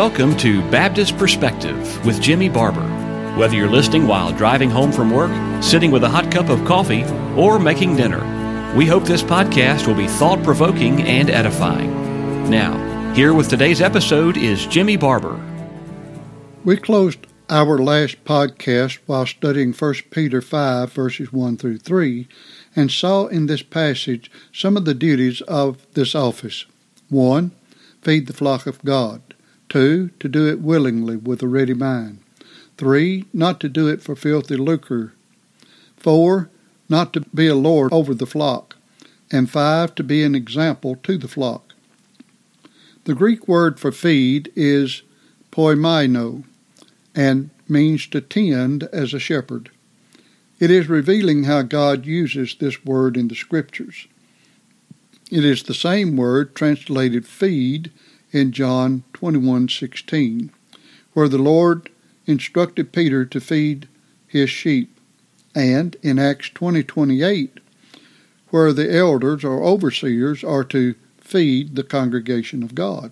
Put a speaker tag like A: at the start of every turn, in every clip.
A: welcome to Baptist Perspective with Jimmy Barber. Whether you're listening while driving home from work, sitting with a hot cup of coffee, or making dinner, we hope this podcast will be thought-provoking and edifying. Now, here with today's episode is Jimmy Barber.
B: We closed our last podcast while studying 1 Peter 5, verses 1 through 3, and saw in this passage some of the duties of this office. 1. Feed the flock of God. 2. To do it willingly with a ready mind. 3. Not to do it for filthy lucre. 4. Not to be a lord over the flock. And 5. To be an example to the flock. The Greek word for feed is poimaino, and means to tend as a shepherd. It is revealing how God uses this word in the Scriptures. It is the same word translated feed in John 21:16, where the Lord instructed Peter to feed his sheep, and in Acts 20:28, where the elders or overseers are to feed the congregation of God.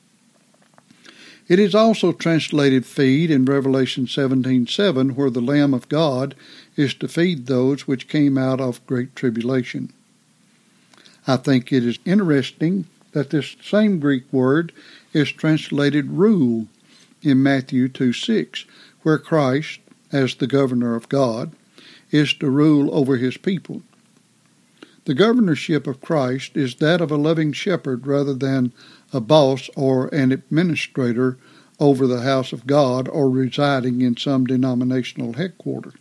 B: It is also translated feed in Revelation 17:7, where the Lamb of God is to feed those which came out of great tribulation. I think it is interesting that this same Greek word is translated rule in Matthew 2:6, where Christ, as the governor of God, is to rule over his people. The governorship of Christ is that of a loving shepherd rather than a boss or an administrator over the house of God or residing in some denominational headquarters.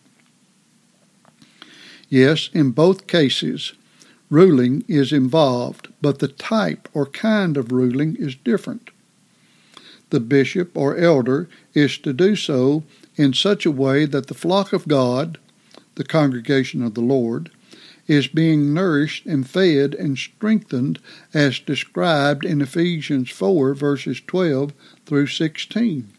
B: Yes, in both cases, ruling is involved, but the type or kind of ruling is different. The bishop or elder is to do so in such a way that the flock of God, the congregation of the Lord, is being nourished and fed and strengthened as described in Ephesians 4, verses 12 through 16.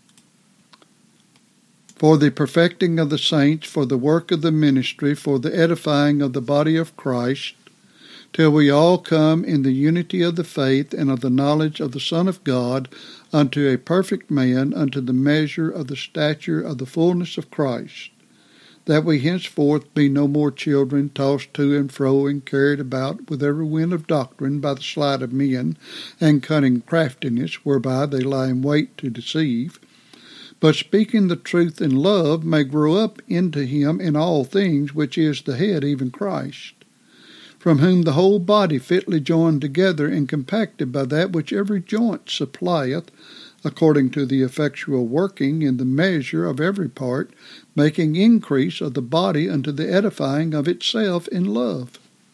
B: For the perfecting of the saints, for the work of the ministry, for the edifying of the body of Christ, till we all come in the unity of the faith and of the knowledge of the Son of God, unto a perfect man, unto the measure of the stature of the fullness of Christ, that we henceforth be no more children, tossed to and fro and carried about with every wind of doctrine by the sleight of men and cunning craftiness, whereby they lie in wait to deceive, but speaking the truth in love may grow up into him in all things, which is the head, even Christ, from whom the whole body fitly joined together and compacted by that which every joint supplieth, according to the effectual working in the measure of every part, making increase of the body unto the edifying of itself in love.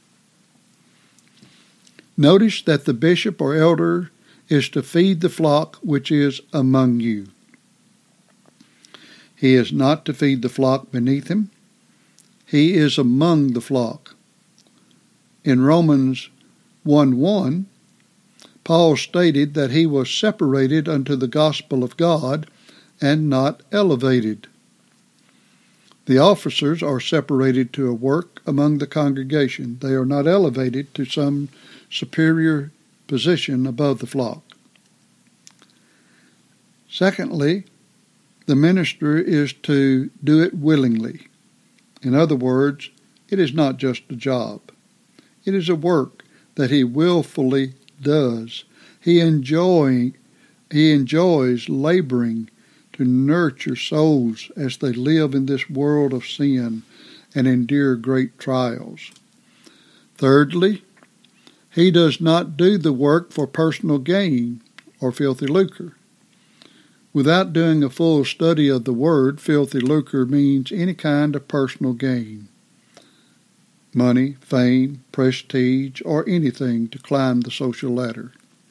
B: Notice that the bishop or elder is to feed the flock which is among you. He is not to feed the flock beneath him. He is among the flock. In Romans 1:1, Paul stated that he was separated unto the gospel of God and not elevated. The officers are separated to a work among the congregation. They are not elevated to some superior position above the flock. Secondly, the minister is to do it willingly. In other words, it is not just a job. It is a work that he willfully does. He enjoys laboring to nurture souls as they live in this world of sin and endure great trials. Thirdly, he does not do the work for personal gain or filthy lucre. Without doing a full study of the word, filthy lucre means any kind of personal gain. Money, fame, prestige, or anything to climb the social ladder.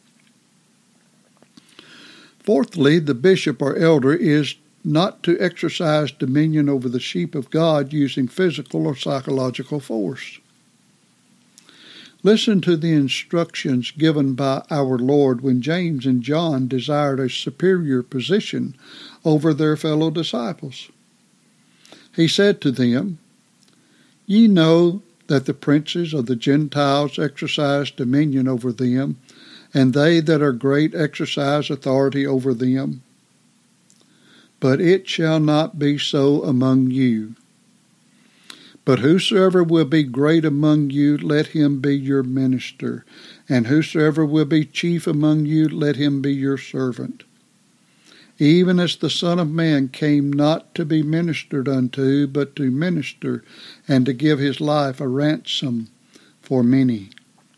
B: Fourthly, the bishop or elder is not to exercise dominion over the sheep of God using physical or psychological force. Listen to the instructions given by our Lord when James and John desired a superior position over their fellow disciples. He said to them, "Ye know that the princes of the Gentiles exercise dominion over them, and they that are great exercise authority over them. But it shall not be so among you. But whosoever will be great among you, let him be your minister, and whosoever will be chief among you, let him be your servant. Even as the Son of Man came not to be ministered unto, but to minister, and to give his life a ransom for many.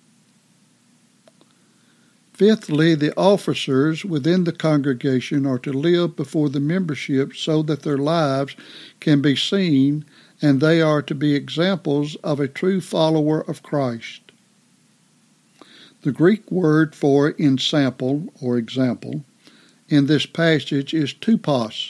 B: Fifthly, the officers within the congregation are to live before the membership so that their lives can be seen, and they are to be examples of a true follower of Christ. The Greek word for ensample or example in this passage is tupos.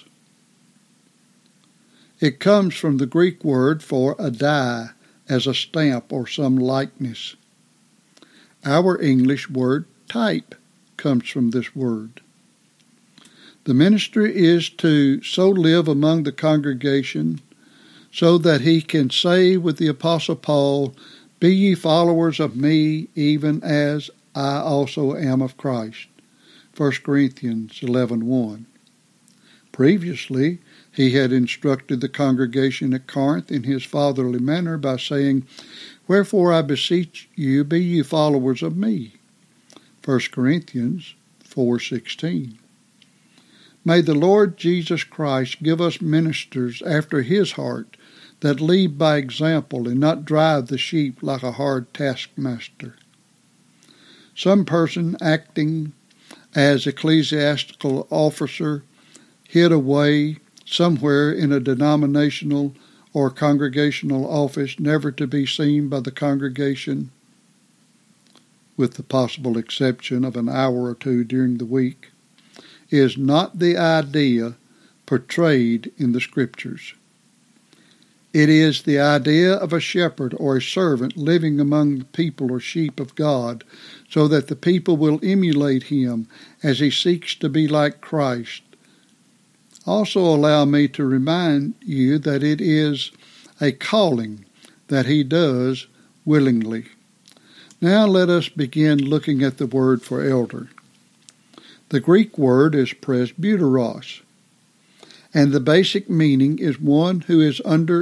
B: It comes from the Greek word for a die, as a stamp or some likeness. Our English word type comes from this word. The minister is to so live among the congregation so that he can say with the Apostle Paul, "Be ye followers of me, even as I also am of Christ." 1 Corinthians 11:1. Previously, he had instructed the congregation at Corinth in his fatherly manner by saying, "Wherefore I beseech you, be ye followers of me." 1 Corinthians 4:16. May the Lord Jesus Christ give us ministers after his heart that lead by example and not drive the sheep like a hard taskmaster. Some person acting as ecclesiastical officer hid away somewhere in a denominational or congregational office, never to be seen by the congregation, with the possible exception of an hour or two during the week, is not the idea portrayed in the Scriptures. It is the idea of a shepherd or a servant living among the people or sheep of God, so that the people will emulate him as he seeks to be like Christ. Also allow me to remind you that it is a calling that he does willingly. Now let us begin looking at the word for elder. The Greek word is presbyteros, and the basic meaning is one who is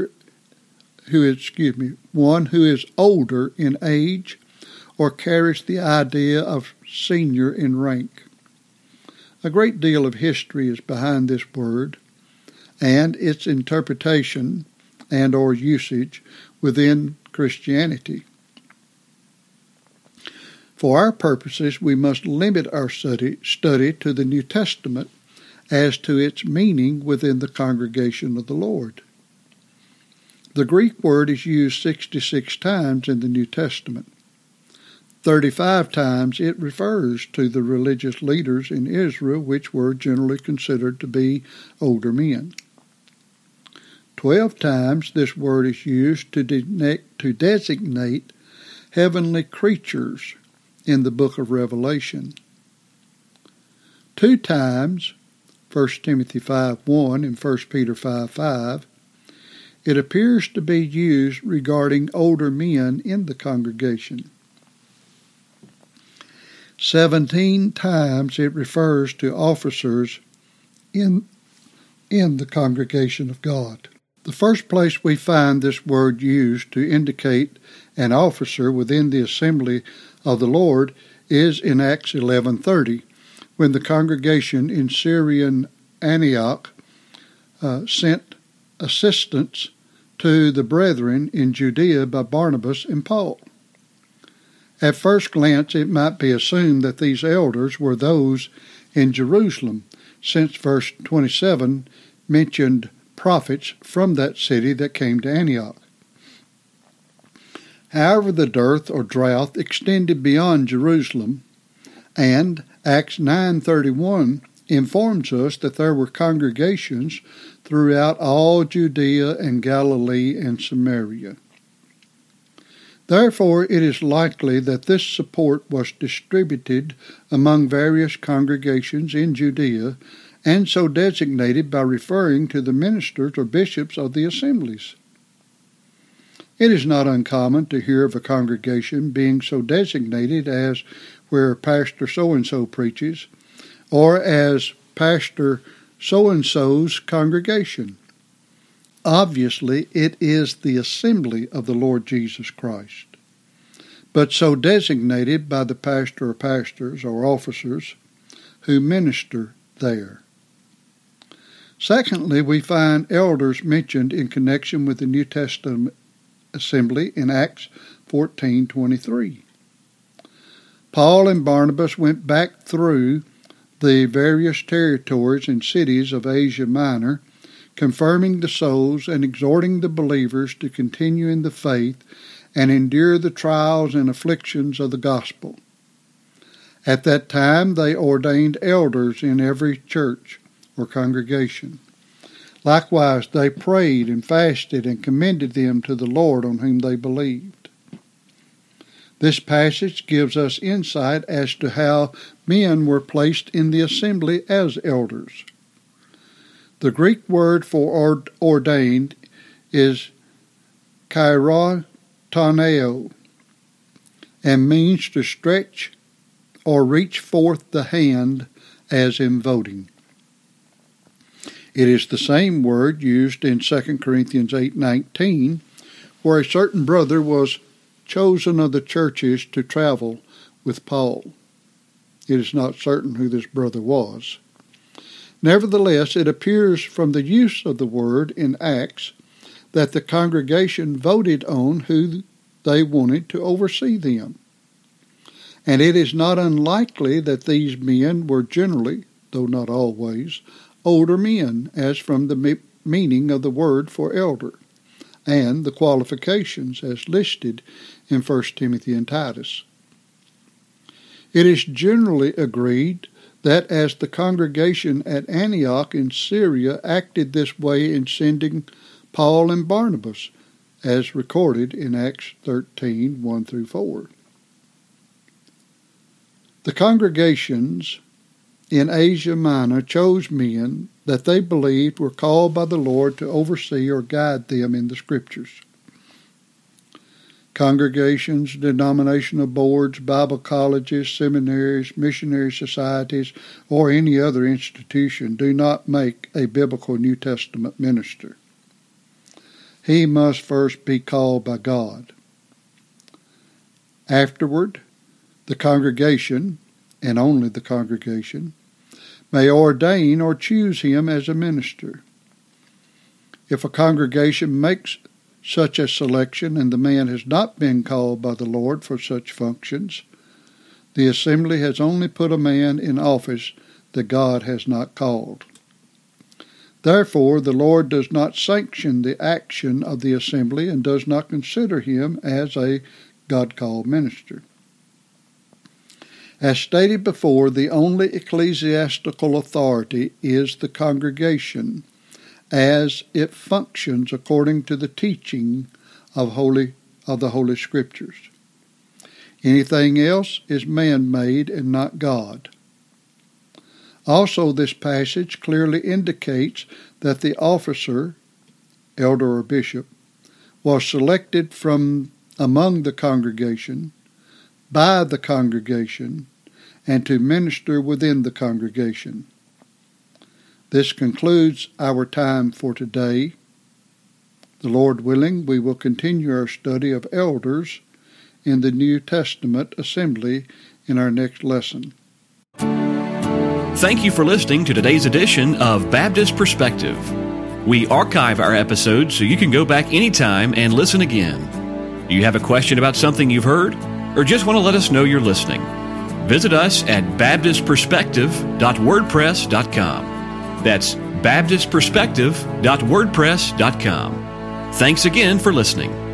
B: older in age or carries the idea of senior in rank. A great deal of history is behind this word and its interpretation and or usage within Christianity. For our purposes, we must limit our study to the New Testament as to its meaning within the congregation of the Lord. The Greek word is used 66 times in the New Testament. 35 times it refers to the religious leaders in Israel, which were generally considered to be older men. 12 times this word is used to designate heavenly creatures in the book of Revelation. 2 times, 1 Timothy 5:1 and 1 Peter 5:5, it appears to be used regarding older men in the congregation. 17 times it refers to officers in the congregation of God. The first place we find this word used to indicate an officer within the assembly of the Lord is in Acts 11:30, when the congregation in Syrian Antioch sent assistance to the brethren in Judea by Barnabas and Paul. At first glance, it might be assumed that these elders were those in Jerusalem, since verse 27 mentioned prophets from that city that came to Antioch. However, the dearth or drought extended beyond Jerusalem, and Acts 9:31 informs us that there were congregations throughout all Judea and Galilee and Samaria. Therefore, it is likely that this support was distributed among various congregations in Judea, and so designated by referring to the ministers or bishops of the assemblies. It is not uncommon to hear of a congregation being so designated as where Pastor so-and-so preaches, or as Pastor so-and-so's congregation. Obviously, it is the assembly of the Lord Jesus Christ, but so designated by the pastor or pastors or officers who minister there. Secondly, we find elders mentioned in connection with the New Testament assembly in Acts 14:23. Paul and Barnabas went back through the various territories and cities of Asia Minor, confirming the souls and exhorting the believers to continue in the faith and endure the trials and afflictions of the gospel. At that time they ordained elders in every church or congregation. Likewise, they prayed and fasted and commended them to the Lord on whom they believed. This passage gives us insight as to how men were placed in the assembly as elders. The Greek word for ordained is kairotoneo and means to stretch or reach forth the hand as in voting. It is the same word used in 2 Corinthians 8:19, where a certain brother was chosen of the churches to travel with Paul. It is not certain who this brother was. Nevertheless, it appears from the use of the word in Acts that the congregation voted on who they wanted to oversee them. And it is not unlikely that these men were generally, though not always, older men, as from the meaning of the word for elder, and the qualifications as listed in 1 Timothy and Titus. It is generally agreed that as the congregation at Antioch in Syria acted this way in sending Paul and Barnabas, as recorded in Acts 13:1-4. The congregations in Asia Minor chose men that they believed were called by the Lord to oversee or guide them in the Scriptures. Congregations, denominational boards, Bible colleges, seminaries, missionary societies, or any other institution do not make a biblical New Testament minister. He must first be called by God. Afterward, the congregation, and only the congregation, may ordain or choose him as a minister. If a congregation makes such a selection and the man has not been called by the Lord for such functions, the assembly has only put a man in office that God has not called. Therefore, the Lord does not sanction the action of the assembly and does not consider him as a God-called minister. As stated before, the only ecclesiastical authority is the congregation, as it functions according to the teaching of the Holy Scriptures. Anything else is man-made and not God. Also, this passage clearly indicates that the officer, elder or bishop, was selected from among the congregation, by the congregation, and to minister within the congregation. This concludes our time for today. The Lord willing, we will continue our study of elders in the New Testament assembly in our next lesson.
A: Thank you for listening to today's edition of Baptist Perspective. We archive our episodes so you can go back anytime and listen again. Do you have a question about something you've heard, or just want to let us know you're listening? Visit us at baptistperspective.wordpress.com. That's baptistperspective.wordpress.com. Thanks again for listening.